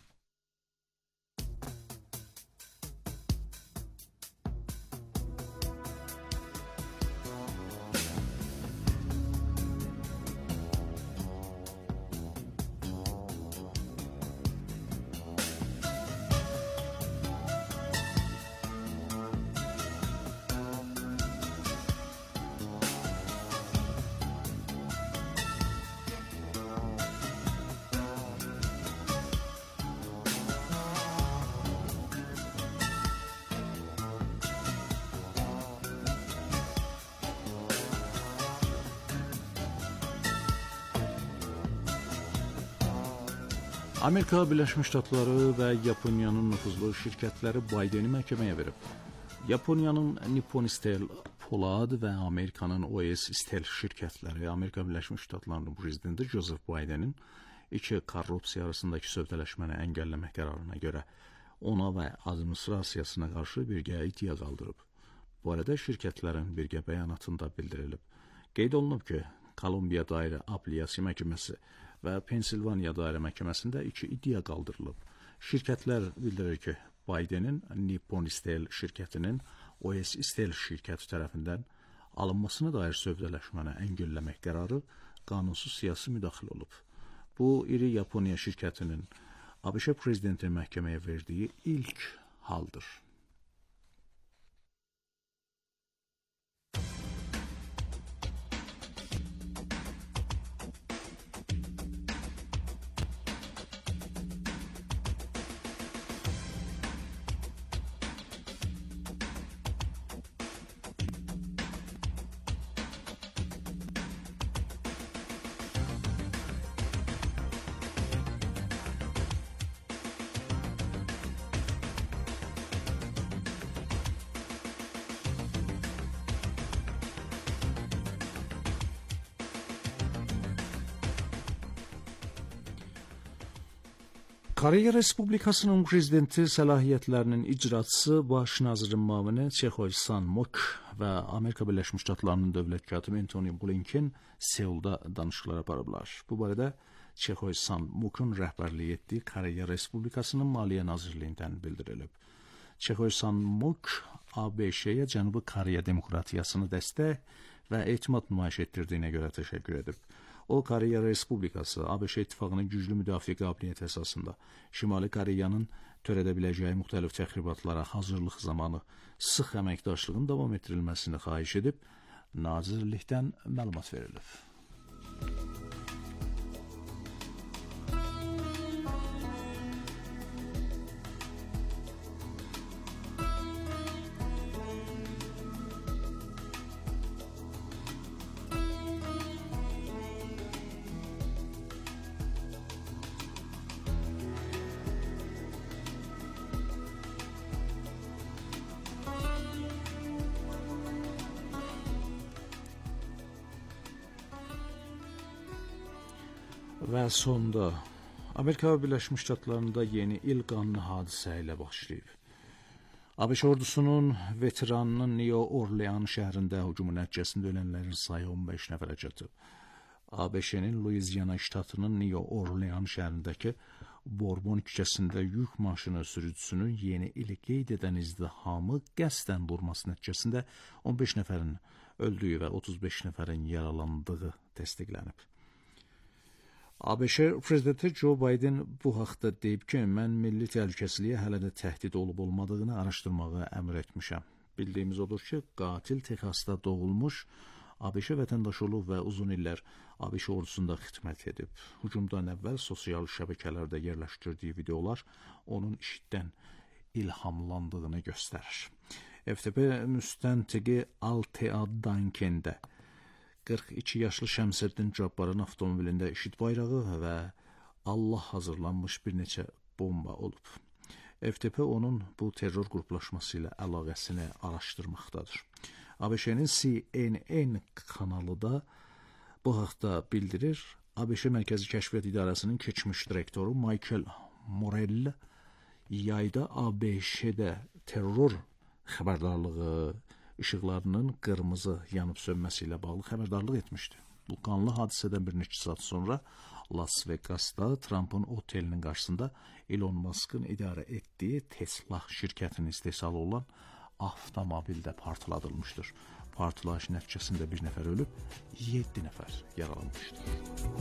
S2: Amerika Birləşmiş Ştatları və Yaponiyanın nüfuzlu şirkətləri Bideni məhkəməyə verib. Yaponiyanın Nippon Steel Polad və Amerikanın O S Steel şirkətləri Amerika Birləşmiş Ştatlarının prezidenti Joseph Bidenin iki korrupsiya arasındakı sövdələşməni əngəlləmək qərarına görə ona və administrasiyasına qarşı birgə iddia qaldırıb. Bu arada şirkətlərin birgə bəyanatında bildirilib. Qeyd olunub ki, Kolumbiya Dairə Apellyasiya Məhkəməsi və Pensilvaniya Dairə Məhkəməsində iki iddia qaldırılıb. Şirkətlər bildirir ki, Bidenin Nippon Steel şirkətinin O S Steel şirkəti tərəfindən alınmasına dair sövdələşməni əngəlləmək qərarı qanunsuz siyasi müdaxilə olub. Bu, iri Yaponiya şirkətinin A B Ş prezidentinin məhkəməyə verdiyi ilk haldır. Koreya Respublikasının prezidenti səlahiyyətlərinin icraçısı baş nazirin müavini Çexoy San-mok və Amerika Birləşmiş Ştatlarının dövlət katibi Antony Blinken Seulda danışıqlar aparıblar. Bu barədə Çexoy San-mokun rəhbərliyi etdiyi Koreya Respublikasının Maliyyə Nazirliyindən bildirilib. Çexoy San-mok A B Ş-yə Cənubi Koreya demokratiyasını dəstək və etimad nümayiş etdirdiyinə görə təşəkkür edib. O, Koreya Respublikası A B Ş İttifaqının güclü müdafiə qabiliyyəti əsasında Şimali Koreyanın törədə biləcəyi müxtəlif təxribatlara hazırlıq zamanı sıx əməkdaşlığın davam etdirilməsini xahiş edib, nazirlikdən məlumat verilib. Və sonda Amerika Birləşmiş Ştatlarında yeni il qanlı hadisə ilə başlayıb. A B Ş ordusunun veteranının New Orleans şəhərində hücumu nəticəsində ölənlərin sayı on beş nəfərə çatıb. A B Ş-nin Louisiana ştatının New Orleans şəhərindəki Bourbon küçəsində yük maşını sürücüsünün yeni ili qeyd edən izdihamı qəsdən vurması nəticəsində on beş nəfərin öldüyü və otuz beş nəfərin yaralandığı təsdiqlənib. A B Ş prezidenti Joe Biden bu haqda deyib ki, mən milli təhlükəsizliyə hələ də təhdid olub-olmadığını araşdırmağı əmr etmişəm. Bildiyimiz odur ki, qatil Texasda doğulmuş, A B Ş vətəndaşı olub və uzun illər A B Ş ordusunda xidmət edib. Hücumdan əvvəl sosial şəbəkələrdə yerləşdirdiyi videolar onun işdən ilhamlandığını göstərir. F T P müstəntiqi Altea Duncan'də qırx iki yaşlı Şəmsəddin Cabbarın avtomobilində IŞİD bayrağı və Allah hazırlanmış bir neçə bomba olub. F T P onun bu terror qruplaşması ilə əlaqəsini araşdırmaqdadır. A B Ş-nin C N N kanalı da bu haqda bildirir. A B Ş Mərkəzi Kəşfiyyat İdarəsinin keçmiş direktoru Michael Morell yayda A B Ş-də terror xəbərdarlığı işıqlarının qırmızı yanıb sönməsi ilə bağlı xəbərdarlıq etmişdi. Bu qanlı hadisədən bir neçə saat sonra Las Vegasda Trump'ın otelinin qarşısında Elon Musk'ın idarə etdiyi Tesla şirkətinin istehsalı olan avtomobildə partladılmışdır. Partlayış nəticəsində bir nəfər ölüb, yeddi nəfər yaralanmışdır.